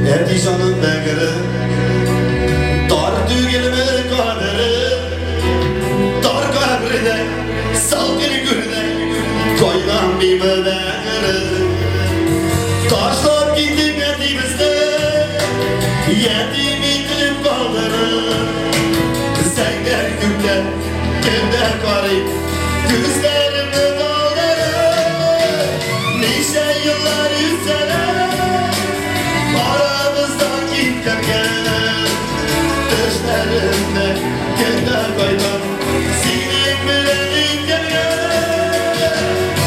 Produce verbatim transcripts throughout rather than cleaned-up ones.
Erdijanın begiri dar düğelime kaderi dar kabride salgın gülde koylan bir bederi taşlar gittim etimizde yedim itilip kaldırır senler gülde gülde karayıp gözlerimde kaldırır nice yıllar yüzene aramızdan giderken düşlerimde gülde koydum senin bilenin gel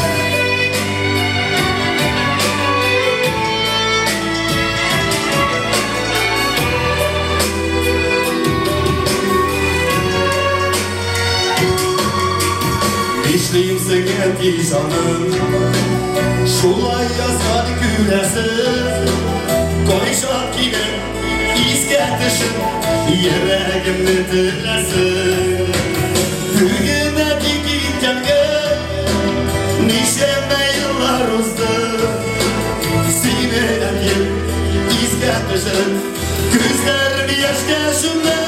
İşleyim seni dijanım şulay yazar gülesin konuşak yine İsketişim yüreğimde dilesin Bugüne dikilken gel nişeme yıllar uzdu sineden gel İsketişim gözlerimi yaş geçimde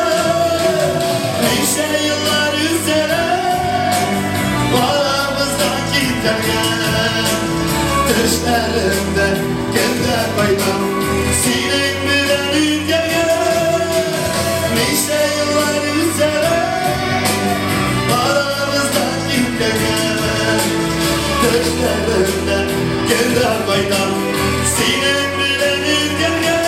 nişe yıllar üzere aramızdan giderken düşlerimde gülde koydum senin bilenin gel nice yıllar üzere aramızdan giderken düşlerimde gülde koydum senin bilenin gel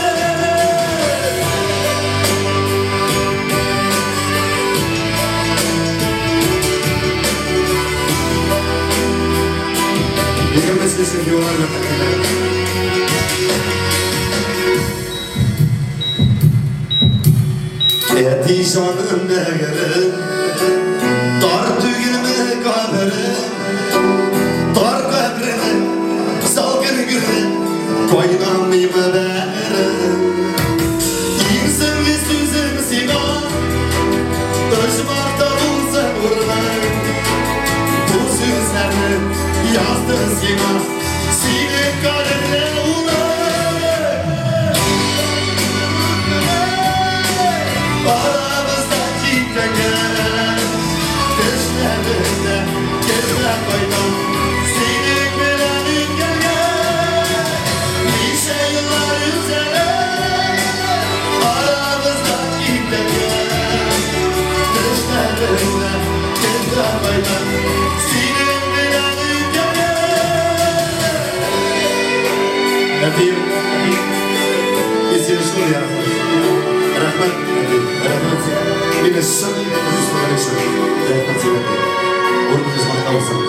Yıkılmış desin ki onlar Erdijanın begiri dar düğünüme kaberi dar kabrine salgın gülü koynam bir bederi İnsin ve sözüm sinan Döşmakta bulsa vurlar bu sözlerini yazdın sinan senin kalemle ular aramızdan gitmeden düşlerimde gülde koydum senin bilenin gel nice yıllar üzere aramızdan gitmeden düşlerimde gülde koydum senin bilenin gel Efendim İzini şunu ya Rahmet Rahmet Bir de şunu Rahmet Rahmet Rahmet Rahmet Rahmet